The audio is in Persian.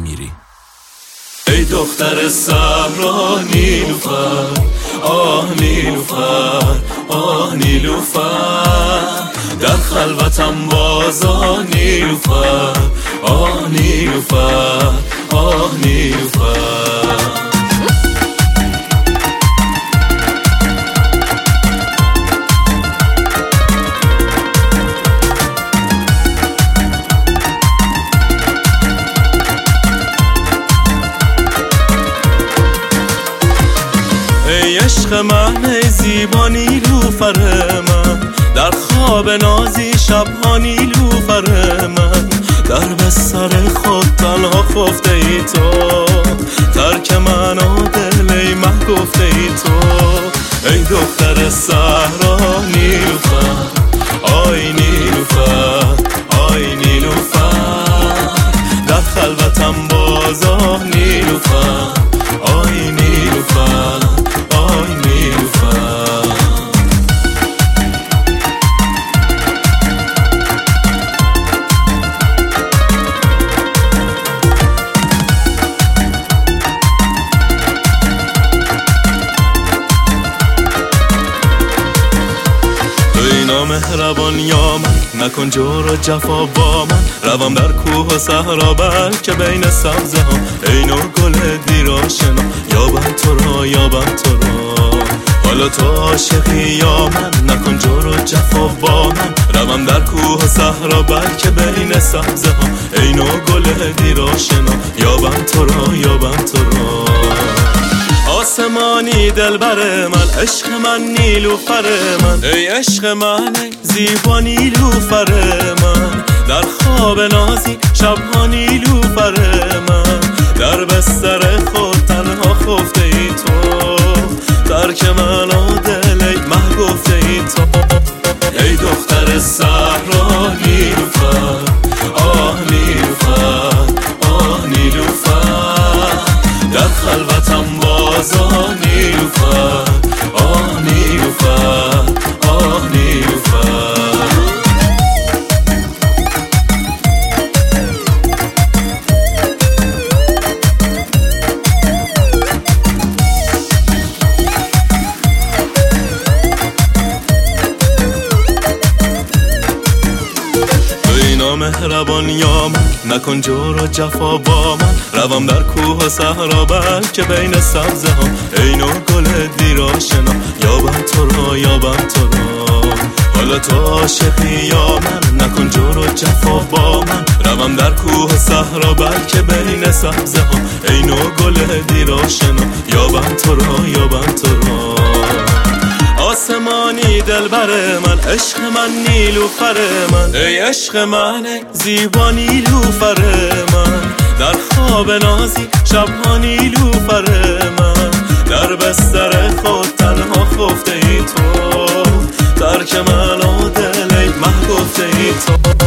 امیری. ای دختر صحرا نیلوفر، آه نیلوفر، آه نیلوفر، در خلوتم بازا نیلوفر، آه نیلوفر، آه نیلوفر. ای عشق من، ای زیبا نیلوفر من، در خواب نازی شبها نیلوفر من، در بستر خود تنها خفته ای تو، ترک من و دل ای مه گفته ای تو. ای دختر صحرا نیلوفر، آی نیلوفر، آی نیلوفر، در خلوتم بازا نیلوفر، آی نیلوفر، آی نیلوفر. توی نامهربان یا من، نکن جور و جفا با من، روم در کوه و صحرا بلکه بین سبزه ها، ای نو گل دیر آشنا، یابم تو را، یابم تو را. حالا تو عاشقی یا من، نکن جور و جفا با من، روم در کوه و صحرا بلکه بین سبزه ها، ای نو گل دیر آشنا، یابم تو را، یابم تو را. آسمانی دلبر من، عشق من نیلوفر من، ای عشق من، ای زیبا نیلوفر من، در خواب نازی شبها نیلوفر من، در بستر خود تنها خفته ای تو، ترک من و دل ای مه گفته ای تو. ای دختر صحرا نیلوفر، آه نیلوفر، آه نیلوفر، در خلوتم بازا نیلوفر، آه نیلوفر، آه نیلوفر. مهربان یا من، نکن جور و جفا با من، روم در کوه و صحرا بلکه بین سبزه ها، ای نو گل دیر آشنا، یابم تو را، یابم تو را. حالا تو عاشقی یا من، نکن جور و جفا با من، روم در کوه و صحرا بلکه بین سبزه ها، ای نو گل دیر آشنا، یابم تو را، یابم تو را. آسمانی دلبر من، عشق من نیلوفر من، ای عشق من، ای زیبا نیلوفر من، در خواب نازی شبها نیلوفر من، در بستر خود تنها خفته ای تو، ترک من و دل ای مه گفته ای تو.